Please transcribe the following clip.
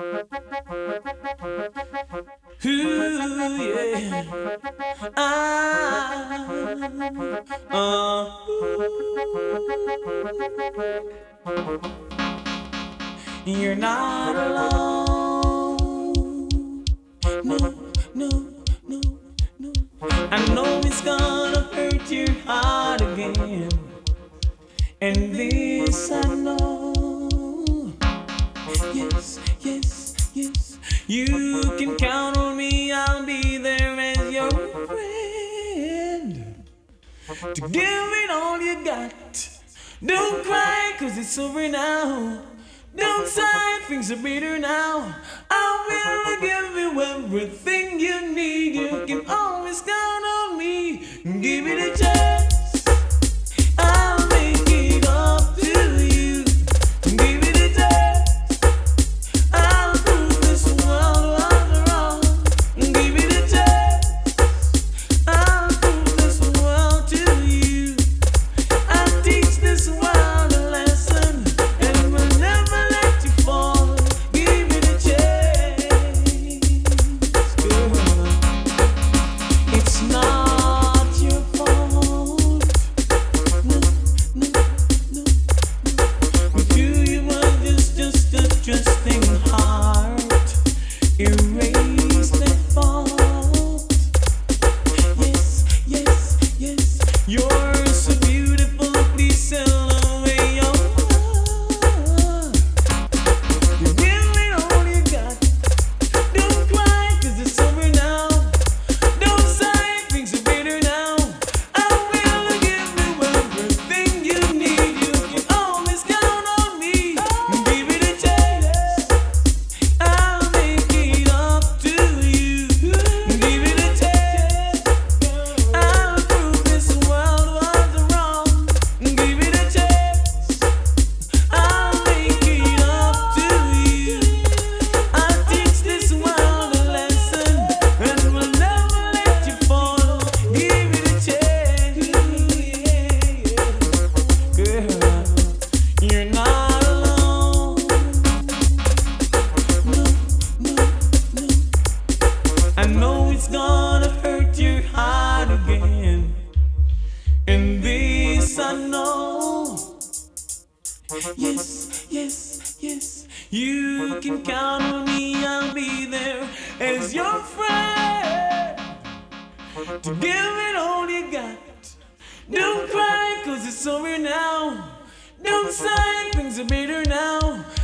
Ooh, yeah. Ah, you're not alone. No, no, no, no. I know it's gonna hurt your heart again. And this I know. Yes, yes, yes. You can count on me, I'll be there as your friend. To give it all you got. Don't cry, cause it's over now. Don't sigh, things are better now. I will give you everything you need. You can always count on me. Give it a chance. I'll make it up to you. Give it a chance. I'll prove this world was wrong. Give it a chance. I'll prove this world to you. I'll teach this world a lesson, and will never let you fall. Give it a chance, girl. It's not your fault. No, no, no. With you were just a trusting heart. Erase that fault. Yes, yes, yes. You're so beautiful, please sell away your heart. You give it all you got. Don't cry, cause it's over now. Don't sigh, things are better now. I will give you everything you need. You can always count on me. Give it a chance. I'll make it up to you. Give it a chance. I'll prove this world was wrong. Give it a chance. I'll make it up to you. I'll teach this world a lesson, and will never let you fall. Give it a chance. Girl, you're not alone. No, no, no. I know it's gonna hurt your heart again. And this I know. Yes, yes, yes. You can count on me, I'll be there as your friend. To give it all you got. Don't cry, cause it's over now. Don't sigh, things are better now.